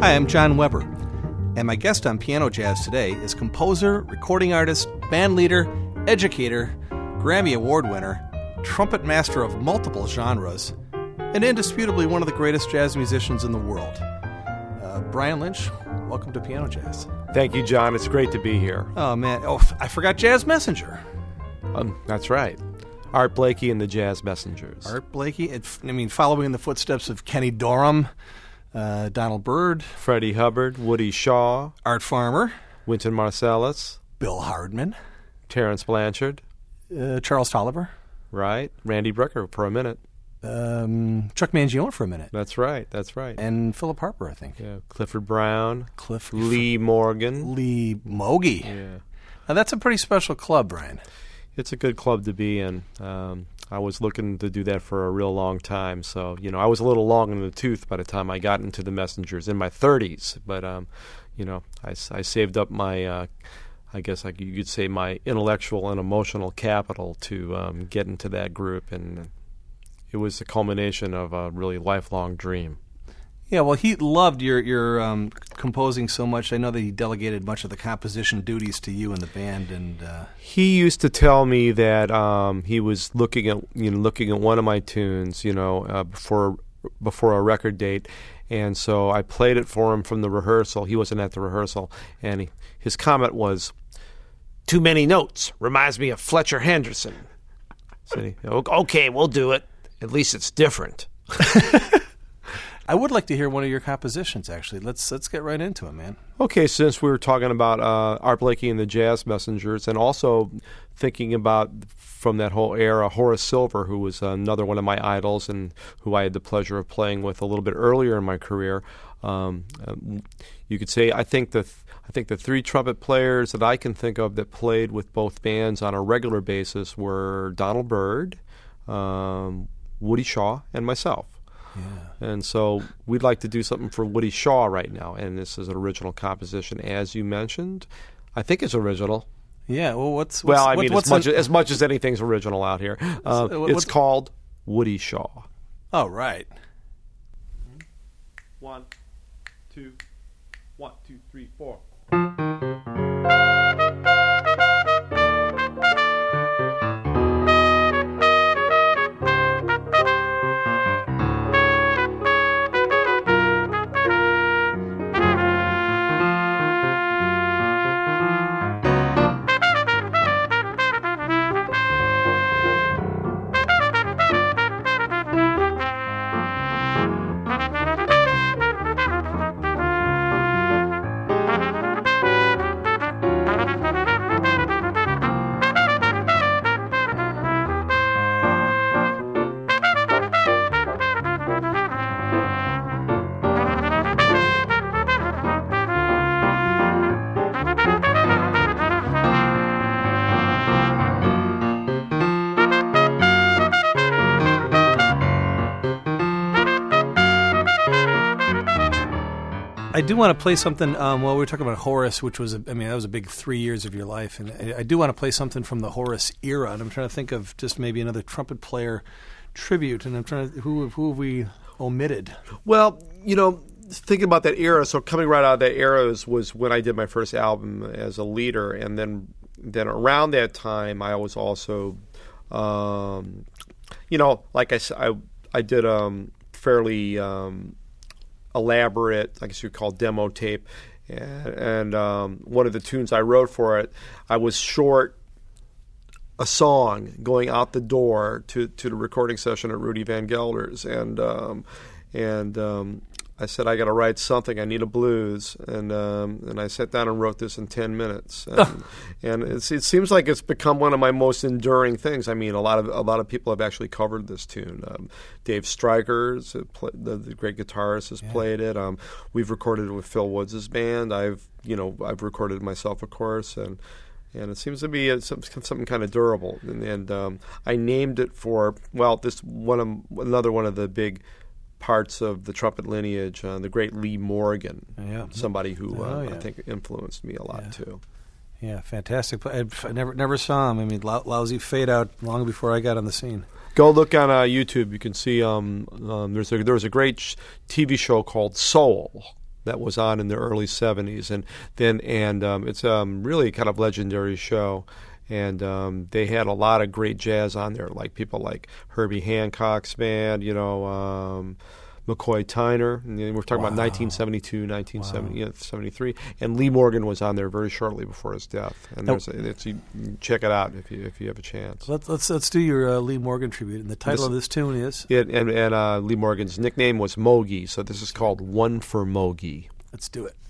Hi, I'm John Weber, and my guest on Piano Jazz today is composer, recording artist, band leader, educator, Grammy Award winner, trumpet master of multiple genres, and indisputably one of the greatest jazz musicians in the world. Brian Lynch, welcome to Piano Jazz. Thank you, John. It's great to be here. Oh, man. Oh, I forgot Jazz Messenger. That's right. Art Blakey and the Jazz Messengers. Art Blakey, following in the footsteps of Kenny Dorham, Donald Byrd, Freddie Hubbard, Woody Shaw, Art Farmer, Wynton Marsalis, Bill Hardman, Terence Blanchard, Charles Tolliver, right? Randy Brecker for a minute. Chuck Mangione for a minute. That's right. And Philip Harper, I think. Yeah, Clifford Brown, Lee Morgan, Lee Mogi. Yeah. Now, that's a pretty special club, Brian. It's a good club to be in. I was looking to do that for a real long time. So, I was a little long in the tooth by the time I got into the Messengers in my 30s. But, I saved up my, I guess you could say my intellectual and emotional capital to get into that group. And it was the culmination of a really lifelong dream. Yeah, well, he loved your composing so much. I know that he delegated much of the composition duties to you and the band. And he used to tell me that he was looking at one of my tunes, before a record date, and so I played it for him from the rehearsal. He wasn't at the rehearsal, and his comment was, "Too many notes. Reminds me of Fletcher Henderson." So okay, we'll do it. At least it's different. I would like to hear one of your compositions, actually. Let's get right into it, man. Okay, since we were talking about Art Blakey and the Jazz Messengers, and also thinking about, from that whole era, Horace Silver, who was another one of my idols and who I had the pleasure of playing with a little bit earlier in my career, you could say I think the three trumpet players that I can think of that played with both bands on a regular basis were Donald Byrd, Woody Shaw, and myself. Yeah. And so we'd like to do something for Woody Shaw right now, and this is an original composition, as you mentioned. I think it's original. Yeah. Well, as much as anything's original out here. It's called Woody Shaw. Oh, right. 1, 2, 3, 4. I do want to play something. We were talking about Horace, which was, that was a big 3 years of your life, and I do want to play something from the Horace era. And I'm trying to think of just maybe another trumpet player tribute. And I'm trying to who have we omitted? Well, thinking about that era. So coming right out of that era was when I did my first album as a leader, and then around that time I was also, like I said, I did fairly. Elaborate, I guess you'd call demo tape, and one of the tunes I wrote for it, I was short a song going out the door to the recording session at Rudy Van Gelder's, and I said, I got to write something. I need a blues, and I sat down and wrote this in 10 minutes. And it seems like it's become one of my most enduring things. I mean, a lot of people have actually covered this tune. Dave Stryker, the great guitarist, has played it. We've recorded it with Phil Woods' band. I've recorded it myself, of course, and it seems to be something kind of durable. And I named it for another one of the big parts of the trumpet lineage, the great Lee Morgan, somebody who I think influenced me a lot too. Yeah, fantastic. I never saw him. I mean, lousy fade out long before I got on the scene. Go look on YouTube. You can see there was a great TV show called Soul that was on in the early 70s, and it's really kind of legendary show. And they had a lot of great jazz on there, like people like Herbie Hancock's band, McCoy Tyner. And we're talking about 1972, 1973. And Lee Morgan was on there very shortly before his death. And you check it out if you have a chance. Let's do your Lee Morgan tribute. And the title of this tune is? And Lee Morgan's nickname was Mogi, so this is called One for Mogi. Let's do it.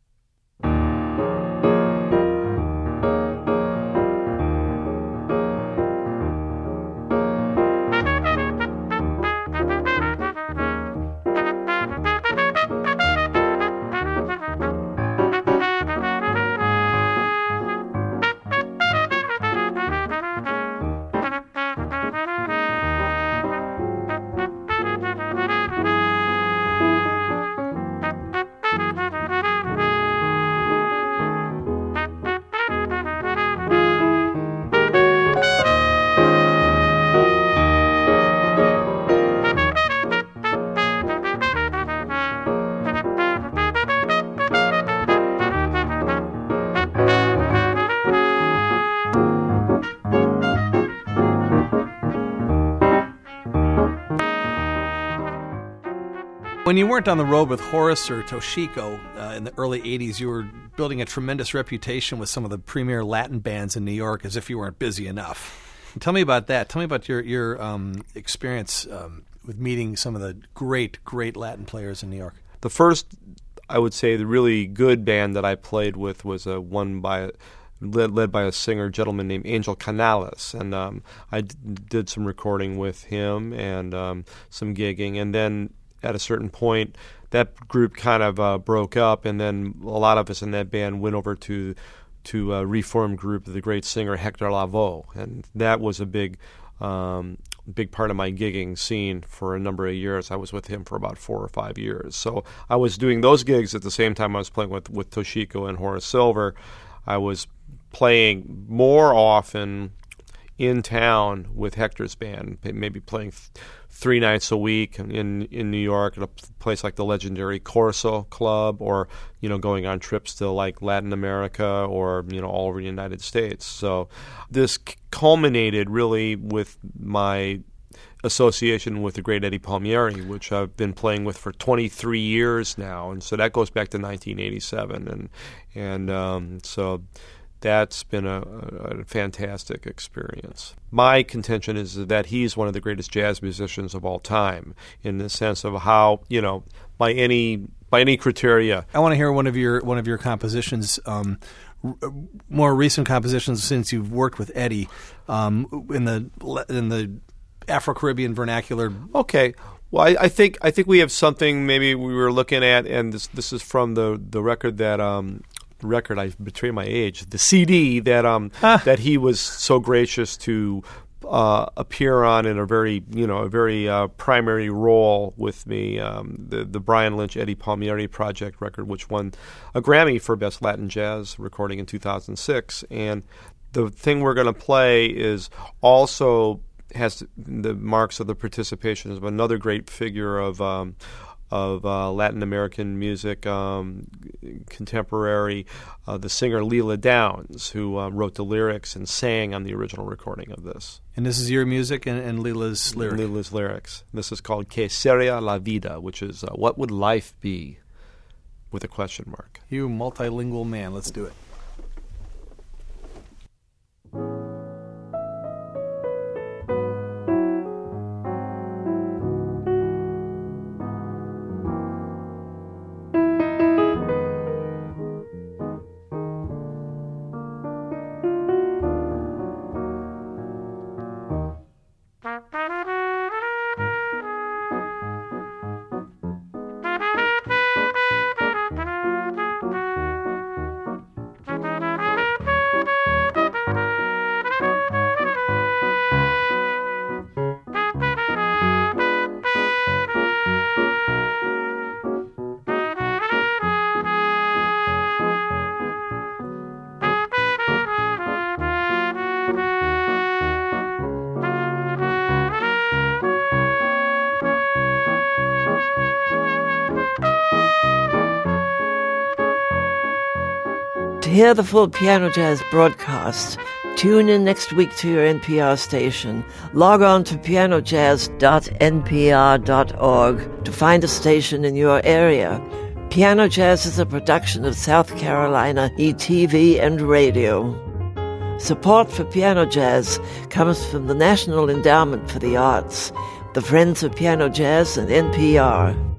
When you weren't on the road with Horace or Toshiko in the early 80s, you were building a tremendous reputation with some of the premier Latin bands in New York, as if you weren't busy enough. Tell me about that. Tell me about your experience with meeting some of the great Latin players in New York. The first, I would say, the really good band that I played with was led by a singer gentleman named Angel Canales, and I did some recording with him and some gigging, and then at a certain point, that group kind of broke up, and then a lot of us in that band went over to a reformed group of the great singer Hector Lavoe, and that was a big part of my gigging scene for a number of years. I was with him for about 4 or 5 years. So I was doing those gigs at the same time I was playing with Toshiko and Horace Silver. I was playing more often in town with Hector's band, maybe playing 3 nights a week in New York at a place like the legendary Corso Club, or going on trips to like Latin America or all over the United States. So this culminated really with my association with the great Eddie Palmieri, which I've been playing with for 23 years now, and so that goes back to 1987, and so that's been a fantastic experience. My contention is that he's one of the greatest jazz musicians of all time, in the sense of how, by any criteria. I want to hear one of your compositions, more recent compositions since you've worked with Eddie, in the Afro-Caribbean vernacular. Okay. Well, I think we have something maybe we were looking at, and this is from the record that I betray my age. The CD that he was so gracious to appear on in a very primary role with me. The Brian Lynch Eddie Palmieri Project record, which won a Grammy for Best Latin Jazz Recording in 2006. And the thing we're going to play is also has the marks of the participation of another great figure of Latin American music, contemporary, the singer Leela Downs, who wrote the lyrics and sang on the original recording of this. And this is your music and Leela's lyrics? Leela's lyrics. This is called Que Seria la Vida, which is what would life be, with a question mark. You multilingual man. Let's do it. To hear the full Piano Jazz broadcast, tune in next week to your NPR station. Log on to pianojazz.npr.org to find a station in your area. Piano Jazz is a production of South Carolina ETV and Radio. Support for Piano Jazz comes from the National Endowment for the Arts, the Friends of Piano Jazz, and NPR.